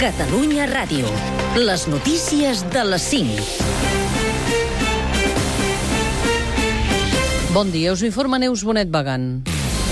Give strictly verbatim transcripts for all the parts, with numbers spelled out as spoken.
Catalunya Ràdio. Les notícies de les cinc. Bon dia, us informa Neus Bonet Bagan.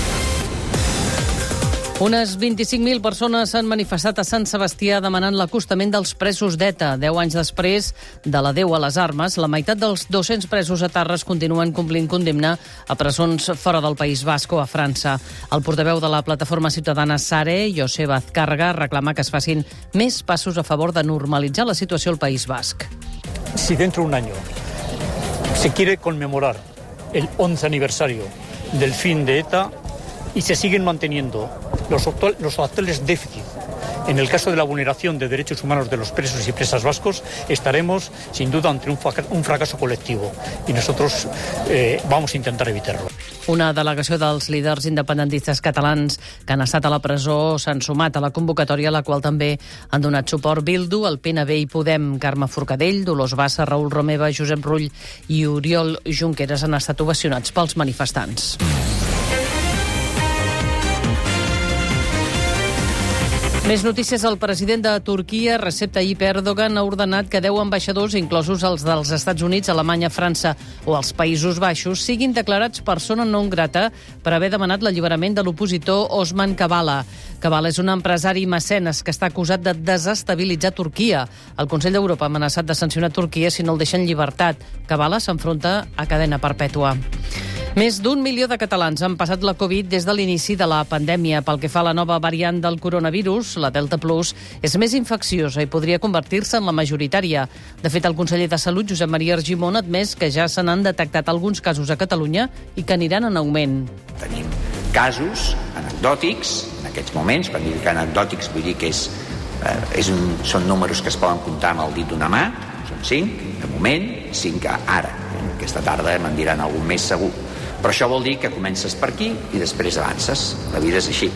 Unes vint-i-cinc mil persones s'han manifestat a Sant Sebastià demanant l'acostament dels presos d'ETA. Deu anys després de l'adeu a les armes, la meitat dels dos-cents presos etarres continuen complint condemna a presons fora del País Basc o a França. El portaveu de la plataforma ciutadana SARE, Joseba Azkarga, reclama que es facin més passos a favor de normalitzar la situació al País Basc. Si dentro de un año se quiere conmemorar el once aniversario del fin de ETA y se siguen manteniendo los, actual, los actuales déficits en el caso de la vulneración de derechos humanos de los presos y presas vascos, estaremos sin duda ante un, un fracaso colectivo y nosotros eh, vamos a intentar evitarlo. Una delegació dels líders independentistes catalans que han estat a la presó s'han sumat a la convocatòria, a la qual també han donat suport Bildu, el P N V i Podem. Carme Forcadell, Dolors Bassa, Raül Romeva, Josep Rull i Oriol Junqueras han estat ovacionats pels manifestants. Més notícies. El president de Turquia, Recep Tayyip Erdogan, ha ordenat que deu ambaixadors, inclosos els dels Estats Units, Alemanya, França o els Països Baixos, siguin declarats persona non grata per haver demanat l'alliberament de l'opositor Osman Kavala. Kavala és un empresari mecenes que està acusat de desestabilitzar Turquia. El Consell d'Europa ha amenaçat de sancionar Turquia si no el deixa en llibertat. Kavala s'enfronta a cadena perpètua. Més d'un milió de catalans han passat la Covid des de l'inici de la pandèmia. Pel que fa a la nova variant del coronavirus, la Delta Plus, és més infecciosa i podria convertir-se en la majoritària. De fet, el conseller de Salut, Josep Maria Argimon, ha admès que ja se n'han detectat alguns casos a Catalunya i que aniran en augment. Tenim casos anecdòtics, en aquests moments, quan dic anecdòtics vull dir que és, eh, és un, són números que es poden comptar amb el dit d'una mà, són cinc, de moment, cinc ara. Aquesta tarda me'n diran algun més segur. Però això vol dir que comences per aquí i després avances. La vida és així.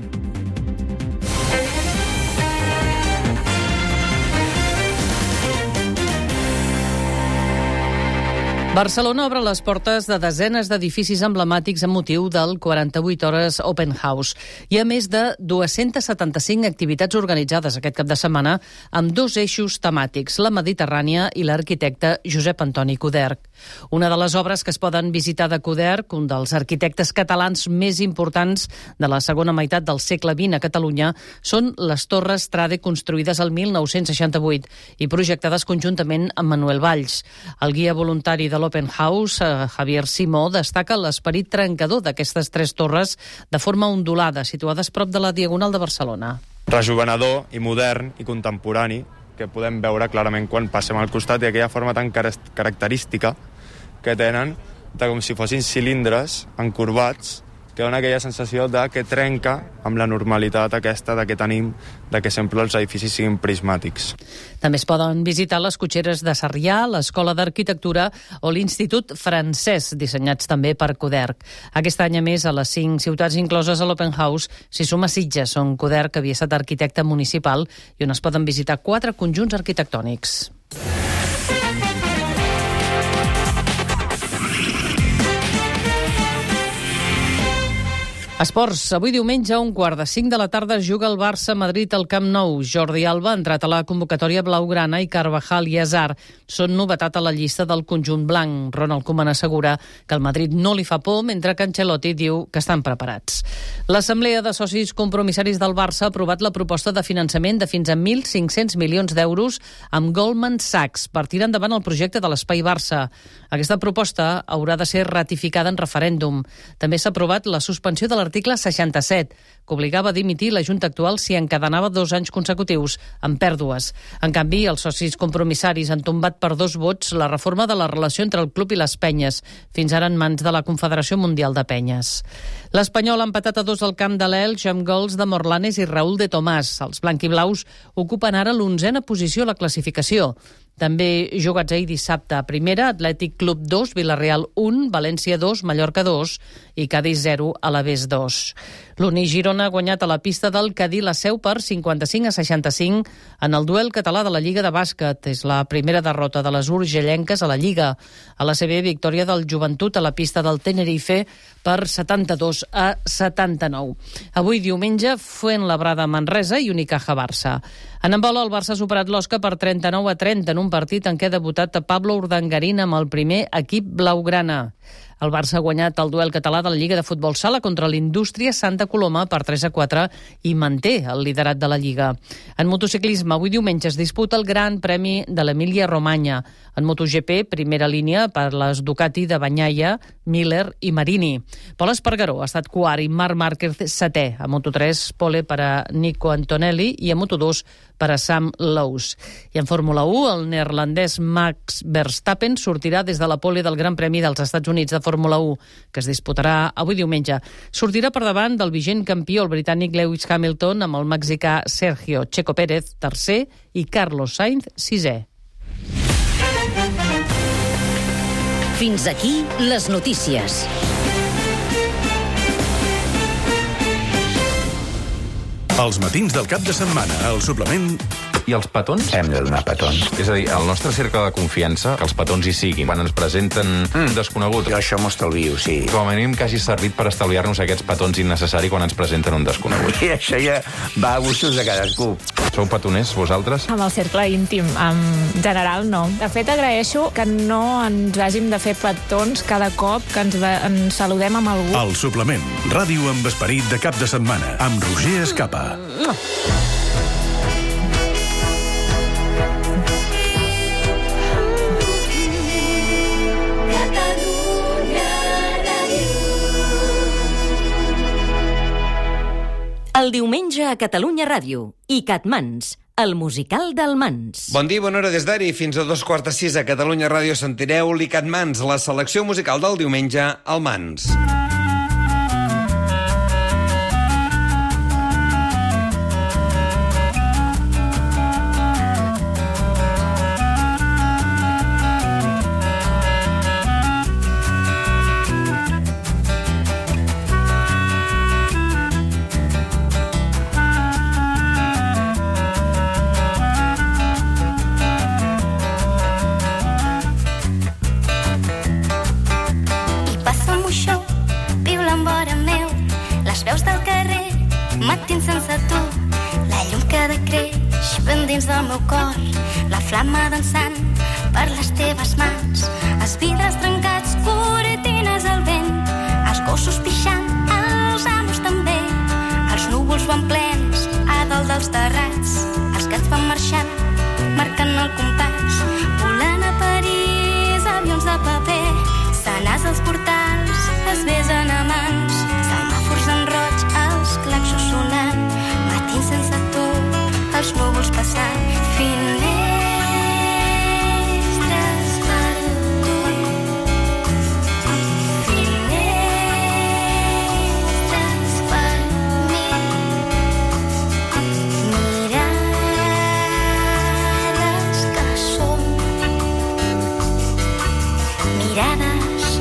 Barcelona obre les portes de desenes d'edificis emblemàtics amb motiu del quaranta-vuit hores Open House. Hi ha més de dues-centes setanta-cinc activitats organitzades aquest cap de setmana amb dos eixos temàtics, la Mediterrània i l'arquitecte Josep Antoni Coderch. Una de les obres que es poden visitar de Coderch, un dels arquitectes catalans més importants de la segona meitat del segle vint a Catalunya, són les Torres Trade construïdes el mil nou-cents seixanta-vuit i projectades conjuntament amb Manuel Valls. El guia voluntari de l'Open House, Javier Simó, destaca l'esperit trencador d'aquestes tres torres de forma ondulada, situades prop de la Diagonal de Barcelona. Rejuvenador i modern i contemporani, que podem veure clarament quan passem al costat, i aquella forma tan característica que tenen, de com si fossin cilindres encorbats, que dona aquella sensació de que trenca amb la normalitat aquesta de que tenim, de que sempre els edificis siguin prismàtics. També es poden visitar les cotxeres de Sarrià, l'Escola d'Arquitectura o l'Institut Francès, dissenyats també per Coderch. Aquest any, a més, a les cinc ciutats incloses a l'Open House s'hi suma Sitges, on Coderch havia estat arquitecte municipal i on es poden visitar quatre conjunts arquitectònics. Esports. Avui diumenge, a un quart de cinc de la tarda, es juga el Barça-Madrid al Camp Nou. Jordi Alba ha entrat a la convocatòria blaugrana i Carvajal i Hazard són novetat a la llista del conjunt blanc. Ronald Koeman assegura que el Madrid no li fa por, mentre que Ancelotti diu que estan preparats. L'Assemblea de Socis Compromissaris del Barça ha aprovat la proposta de finançament de fins a mil cinc-cents milions d'euros amb Goldman Sachs per tirar endavant el projecte de l'Espai Barça. Aquesta proposta haurà de ser ratificada en referèndum. També s'ha aprovat la suspensió de l'article seixanta-set, que obligava a dimitir la Junta actual si encadenava dos anys consecutius amb pèrdues. En canvi, els socis compromissaris han tombat per dos vots la reforma de la relació entre el club i les penyes, fins ara en mans de la Confederació Mundial de Penyes. L'Espanyol ha empatat a dos al camp de l'Elx amb gols de Morlanes i Raúl de Tomàs. Els blanquiblaus ocupen ara l'onzena posició a la classificació. També jugats ahir dissabte a primera, Atlètic Club dos, Villarreal un, València dos, Mallorca dos i Cádiz zero, Alavés dos. L'Uni Girona ha guanyat a la pista del Cadí la Seu per cinquanta-cinc a seixanta-cinc en el duel català de la Lliga de Bàsquet. És la primera derrota de les urgellenques a la Lliga. A la C B, victòria del Joventut a la pista del Tenerife per setanta-dos a setanta-nou. Avui diumenge, Fuenlabrada Manresa i Unicaja Barça. En handbol, el Barça ha superat l'Osca per trenta-nou a trenta en un partit en què ha debutat Pablo Urdangarín amb el primer equip blaugrana. El Barça ha guanyat el duel català de la Lliga de Futbol Sala contra l'Indústria Santa Coloma per tres a quatre i manté el liderat de la Lliga. En motociclisme, avui diumenge es disputa el Gran Premi de l'Emília-Romanya. En MotoGP, primera línia per les Ducati de Bagnaia, Miller i Marini. Pol Espargaró ha estat quart i Marc Márquez setè. A Moto tres, pole per a Nico Antonelli i a Moto dos per a Sam Lowe's. I en Fórmula u, el neerlandès Max Verstappen sortirà des de la pole del Gran Premi dels Estats Units de Fórmula u, que es disputarà avui diumenge. Sortirà per davant del vigent campió, el britànic Lewis Hamilton, amb el mexicà Sergio Checo Pérez, tercer, i Carlos Sainz, sisè. Fins aquí les notícies. Els matins del cap de setmana, al suplement... I els petons? Hem de donar petons. És a dir, el nostre cercle de confiança, que els petons hi siguin. Quan ens presenten mm. desconegut. Jo això m'ho estalvio, sí. Com a mínim que hagi servit per estalviar-nos aquests petons innecessaris quan ens presenten un desconegut. I això ja va a gustos de cadascú. Sou petoners, vosaltres? Amb el cercle íntim, en general no. De fet, agraeixo que no ens hàgim de fer petons cada cop que ens, ens saludem amb algú. El suplement, ràdio amb esperit de cap de setmana, amb Roger Escapa. El diumenge a Catalunya Ràdio i Catmans, el musical del Mans. Bon dia, bona hora des d'ara i fins a dos quarts de sis a Catalunya Ràdio sentireu l'I Catmans, la selecció musical del diumenge al Mans. Matins sense tu, la llum que decreix ben dins del meu cor, la flama dansant per les teves mans, els vidres trencats, cortines al vent, els gossos pixant, els amos també, els núvols van plens a dalt dels terrats, els gats van marxant, marcant el compàs, volant a París, avions de paper, senars als portals, es besen a mans, semàfors en roig, els claxos sonant, matins sense tu, els núvols passant, finestres per tu, finestres per mi, mirades que són, mirades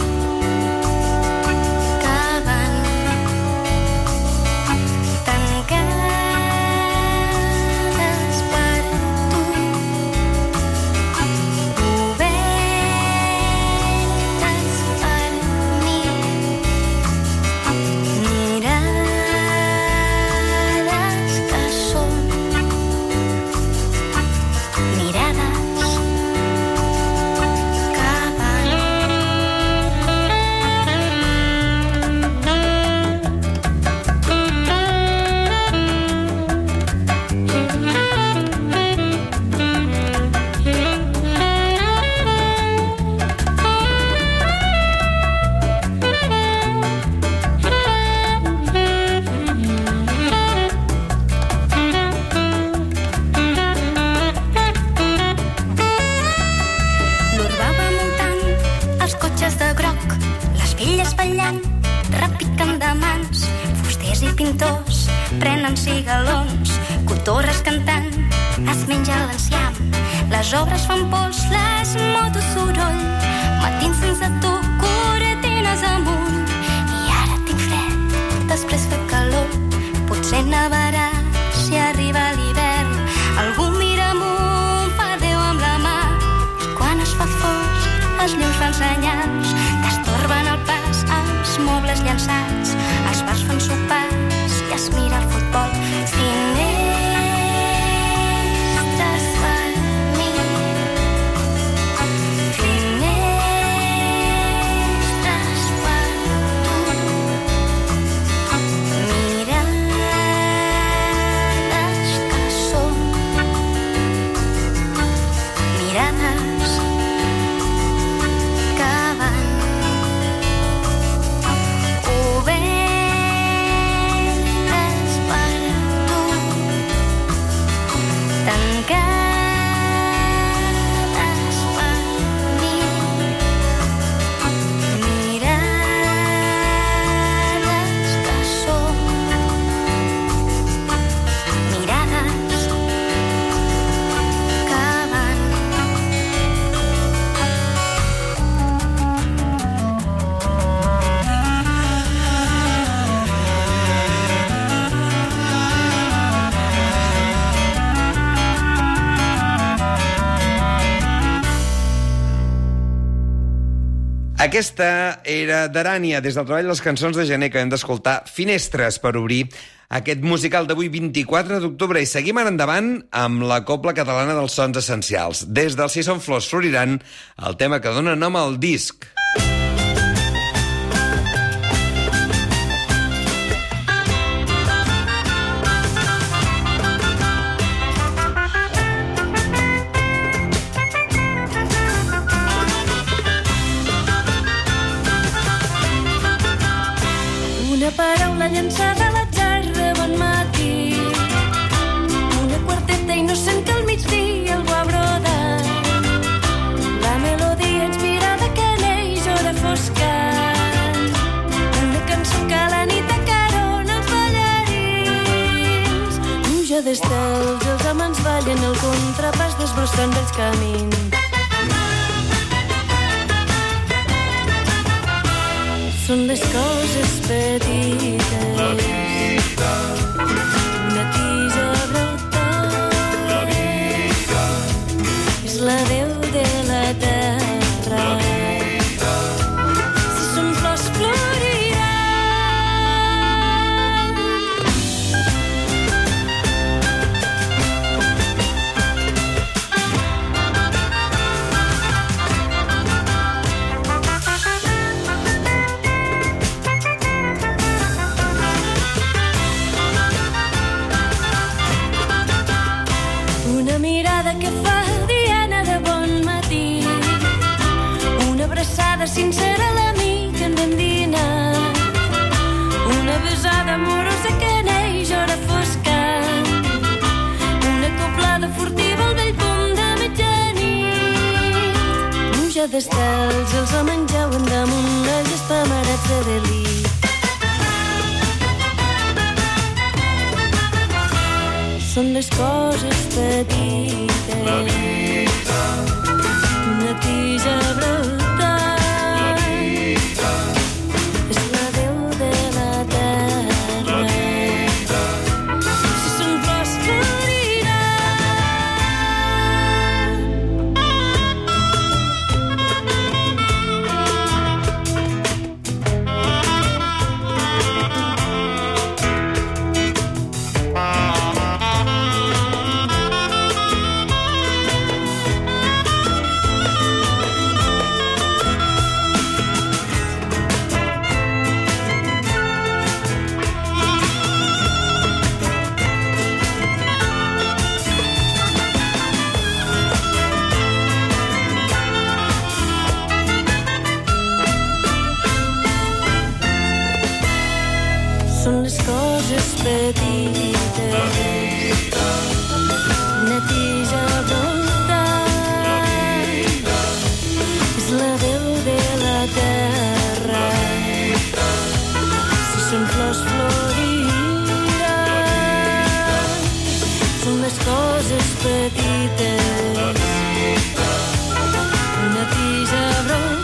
prenen cigalons, cotorres cantant, es menja l'enciam, les obres fan pols, les motos soroll, matins sense tu, cortines amunt, i ara tinc fred, després fa calor, potser nevarà si arriba l'hivern, algú mira amunt, fa Déu amb la mà, i quan es fa fosc, els llums fan senyals, t'estorben el pas, els mobles llançats, els bars fan sopars, i es mira el futbol, finestres Aquesta era d'Arània, des del treball Les cançons de gener, que hem d'escoltar Finestres per obrir aquest musical d'avui vint-i-quatre d'octubre. I seguim ara endavant amb la Cobla Catalana dels Sons Essencials. Des del Si són flors floriran, el tema que dona nom al disc. Una paraula llançada a l'atzar de bon matí, una quarteta innocent que al migdia algú ha brodat, la melodia inspirada que neix hora foscant, una cançó que a la nit acarona els ballarins, pluja d'estels, els amants ballen el contrapàs desbrossant els camins. Són les coses petites, la vida, una tija brotant, la vida, és la veu de la terra, la vida, si són flors floriran. Una mirada que fa diana de bon matí, una abraçada sincera a l'amic en ben dinar, una besada amorosa que neix hora foscant, una coplada furtiva al vell punt de mitjanit, pluja d'estels, els ho menjaven damunt els espamarats de delit. Són les coses petites, la vida, una tija brotant, la vida, és la veu de la terra, la vida, si són flors floriran. Són les coses petites, la vida, una tija brotant, la vida, és la veu de la terra, la vida, si són flors floriran. Són les coses petites, la vida, una tija brotant,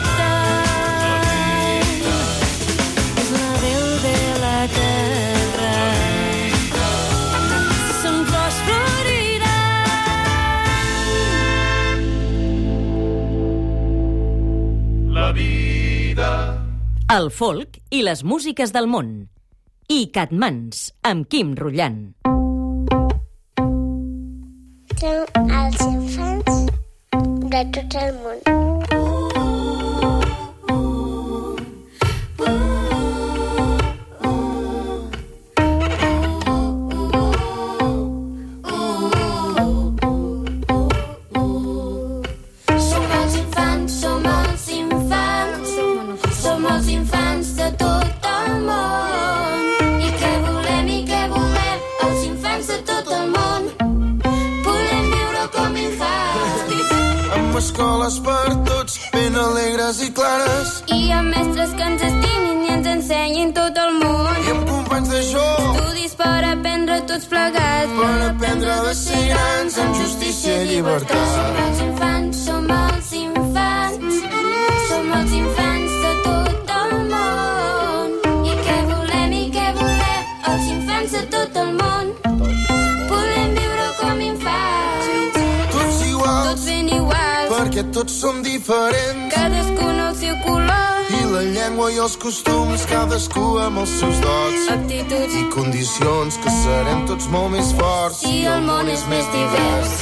terra, si són flors floriran. La vida. El folk i les músiques del món. I Catmans, amb Quim Rullant. Som els infants de tot el món. Escoles per tots, ben alegres i clares. I amb mestres que ens estimin i ens ensenyin tot el món. I amb companys de joc, estudis per aprendre tots plegats. Per aprendre de ser grans amb justícia i llibertat. Som els infants, som els infants, som els infants de tot el món. I què volem i què volem els infants de tot el món. Volem viure com infants, tots iguals, tots ben iguals, perquè tots som diferents, cadascun el seu color. la llengua i els costums, cadascú amb els seus dots, actituds i condicions, que serem tots molt més forts si el món és més divers.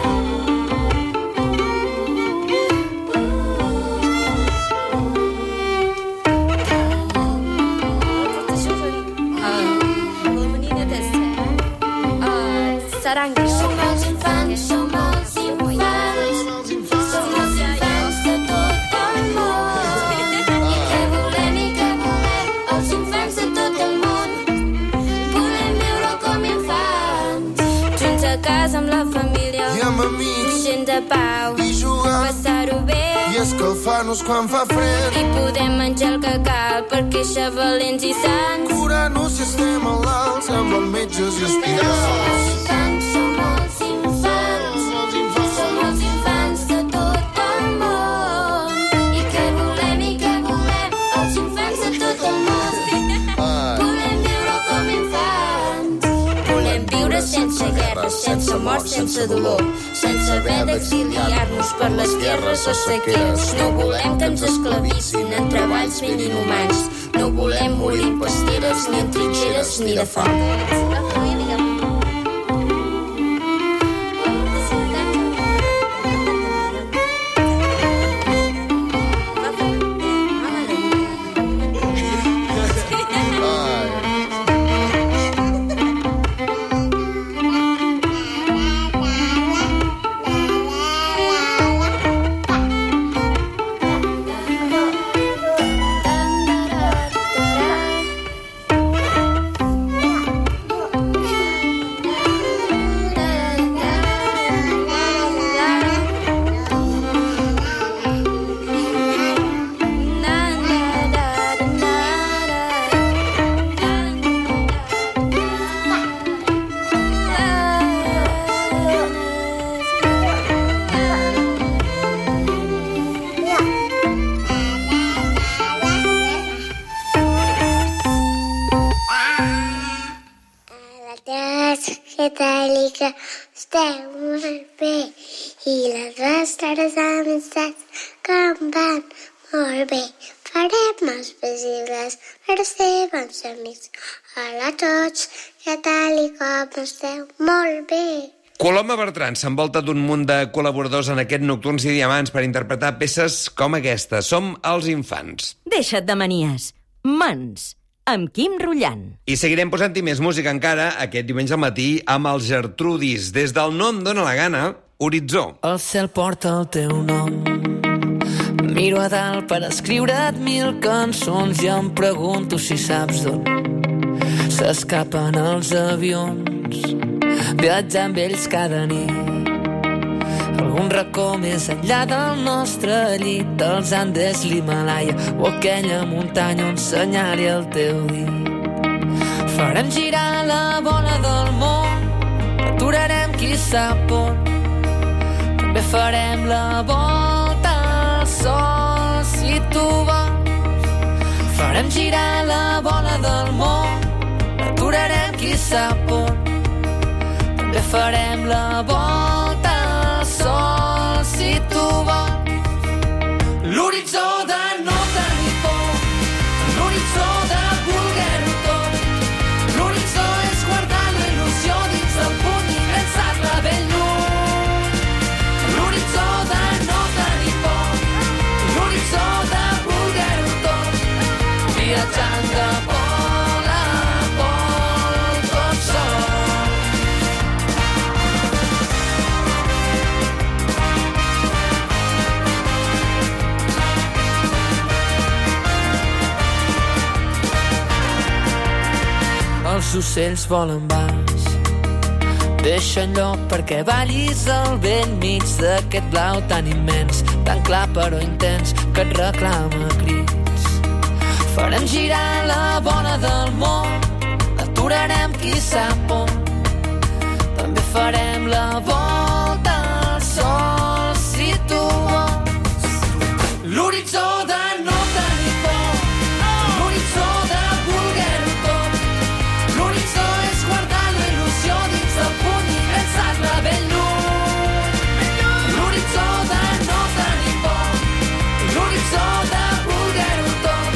Som els infants, som els infants, som els infants de tot el món. I què volem, i què volem, els infants de tot el món. Volem viure com infants, junts a casa amb la família, i amb amics, gent de pau, i jugar, passar-ho bé, i escalfar-nos quan fa fred, i podem menjar el que cal per créixer valents i sants, curar-nos si estem malalts amb els metges i hospitals. som els infants, som els infants de tot el món. I què volem, i què volem, els infants de tot el món. Volem viure com infants, volem viure sense guerra, sense mort, sense dolor, sense haver d'exiliar-nos per les guerres o sequeres. No volem que ens esclavissin en treballs ben inhumans, no volem morir en pasteres, ni en trinxeres, ni de fam. que esteu molt bé i les vostres amistats com van molt bé. Farem els visibles per ser bons amics. Hola a tots, què tal i com esteu? Molt bé. Coloma Bertran s'envolta d'un munt de col·laboradors en aquest Nocturns i Diamants per interpretar peces com aquesta. Som els infants. Deixa't de manies. Mans, amb Quim Rullant. I seguirem posant-hi més música encara aquest diumenge al matí amb els Gertrudis. Des del No em dóna la gana, Horitzó. El cel porta el teu nom. Miro a dalt per escriure't mil cançons i em pregunto si saps d'on s'escapen els avions. Viatjar amb ells cada nit, algun racó més enllà del nostre llit, dels Andes, l'Himalaya o aquella muntanya on senyali el teu dit. Farem girar la bola del món, aturarem qui sap on, també farem la volta al sol si tu vols. Farem girar la bola del món, aturarem qui sap on, també farem la volta al sol si tu vols. L'horitzó de no tenir por, l'horitzó de voler-ho tot, l'horitzó és guardar la il·lusió dins del puny i llançar-la ben lluny. L'horitzó de no tenir por, l'horitzó de voler-ho tot, viatjant de pol a pol tot sol. Els ocells volen baix, deixen lloc perquè ballis al vent mig d'aquest blau tan immens, tan clar però intens, que et reclama crits. Farem girar la bola del món, aturarem qui sap on, també farem la volta al sol si tu vols. L'horitzó de no tenir por, l'horitzó de voler-ho tot, l'horitzó és guardar la il·lusió dins del puny i llançar-la ben lluny. L'horitzó de no tenir por, l'horitzó de voler-ho tot,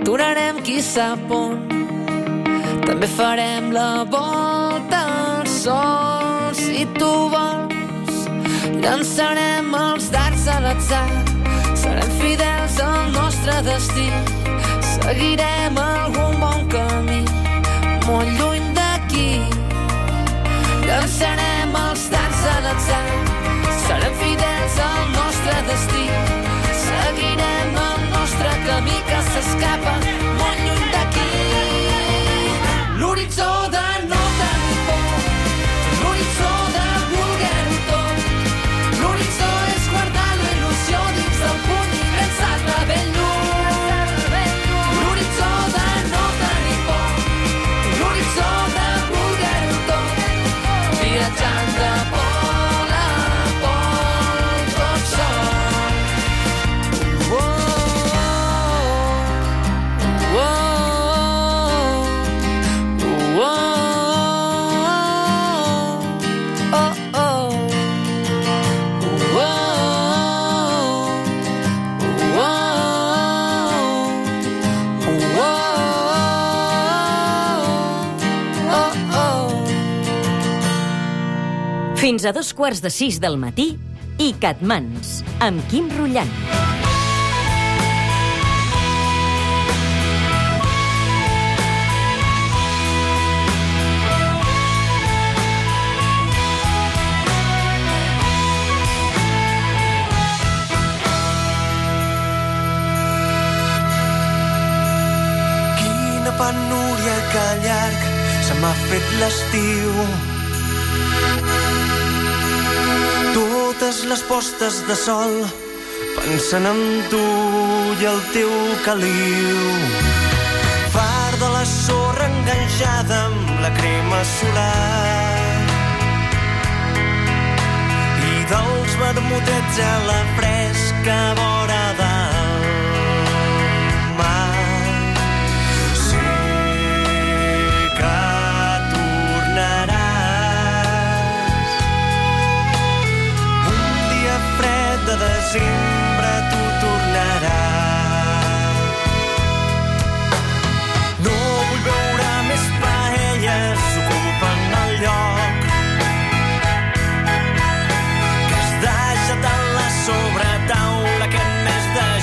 aturarem qui sap on. També farem la volta al sol. Si tu vols, llançarem els dards a l'atzar. Serem fidels al nostre destí. Seguirem algun bon camí, molt lluny d'aquí. Llançarem els dards a l'atzar. Serem fidels al nostre destí. Seguirem el nostre camí que s'escapa molt lluny d'aquí. L'horitzó de no tenir por, l'horitzó de voler-ho tot. L'horitzó és guardar la il·lusió dins del puny i llançar-la ben lluny. L'horitzó de no tenir por, l'horitzó de voler-ho tot. Viatjant de pol a pol tot sol. Fins a dos quarts de sis del matí i Catmans, amb Quim Rullant. Quina penúria que llarg se m'ha fet l'estiu. Totes les postes de sol pensant en tu i el teu caliu. Far de la sorra enganxada amb la crema solar i dels vermutets a la fresca vora del mar. Sé que tornaràs. De desembre tu tornaràs. No vull veure més paelles ocupen el lloc que has deixat a la sobretaula aquest mes de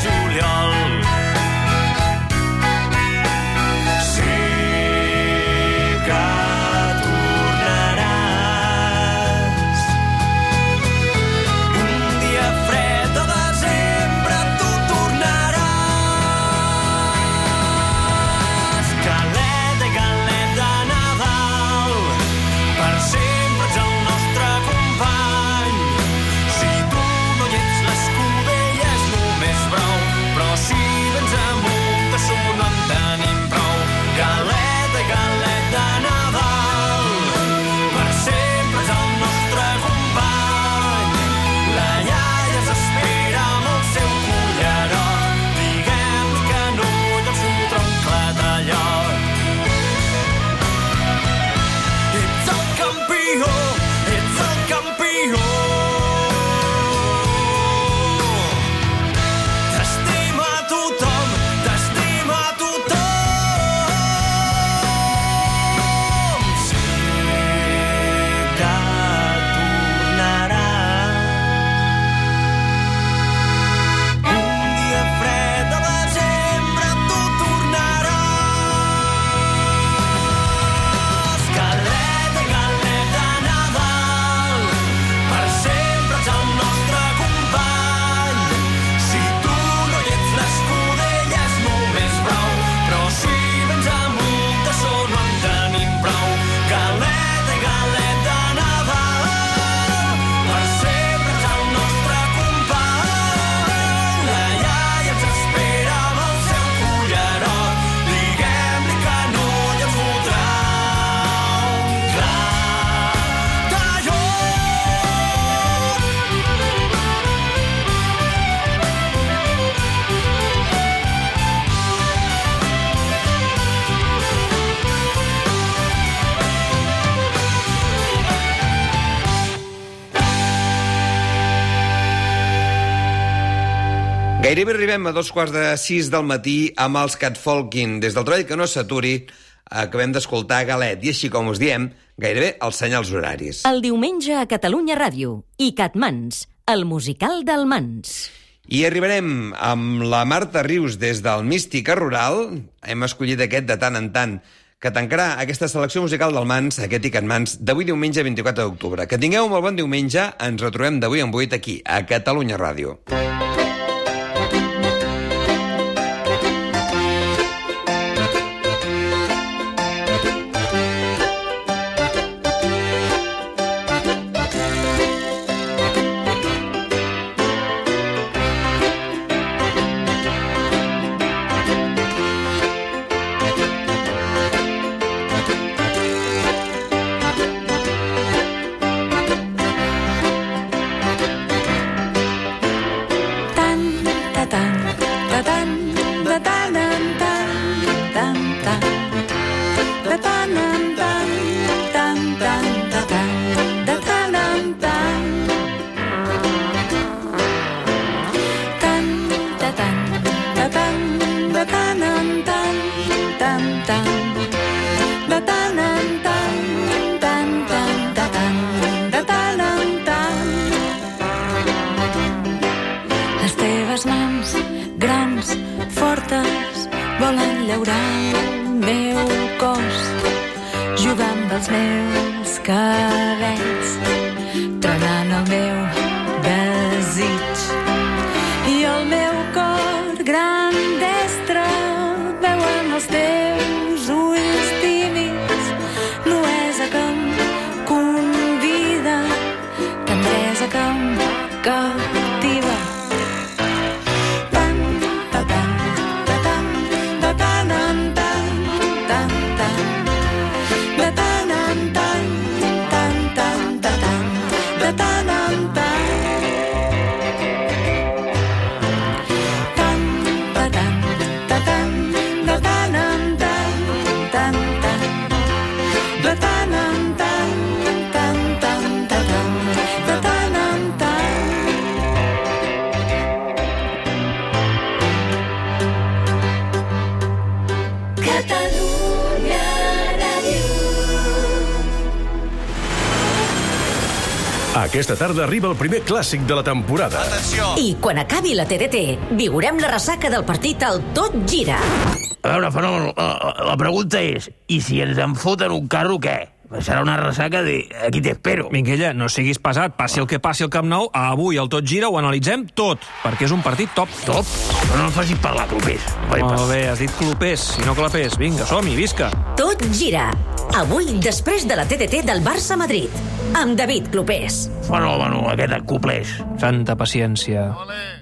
Gairebé arribem a dos quarts de sis del matí amb els Catfolkin. Des del treball que no s'aturi, acabem d'escoltar Galet, i així com us diem, gairebé els senyals horaris. El diumenge a Catalunya Ràdio i Catmans, el musical del Mans. I arribarem amb la Marta Rius des del Mística Rural. Hem escollit aquest de tant en tant, que tancarà aquesta selecció musical del Mans, aquest i Catmans, d'avui diumenge vint-i-quatre d'octubre. Que tingueu un molt bon diumenge. Ens retrobem d'avui en vuit aquí, a Catalunya Ràdio. volen llaurar el meu cos, jugar amb els meus cabells, trenant el meu desig. I el meu cor gran destre veu en els teus ulls tímids nuesa que em convida, tendresa que em captiva. Aquesta tarda arriba el primer clàssic de la temporada. Atenció! I quan acabi la T D T, viurem la ressaca del partit al Tot Gira. A veure, Fenol, la pregunta és, i si ens en foten un carro, què? Serà una ressaca de aquí t'espero. Minguella, no siguis pesat, passi el que passi al Camp Nou, avui al Tot Gira ho analitzem tot, perquè és un partit top. Top? No em facis parlar, Clopés. Molt bé, has dit Clopés, i no Clapés. Vinga, som-hi, visca. Tot Gira. Avui, després de la T D T del Barça-Madrid, amb David Clopés. Bueno, bueno, aquest et coplés. Santa paciència. Olé.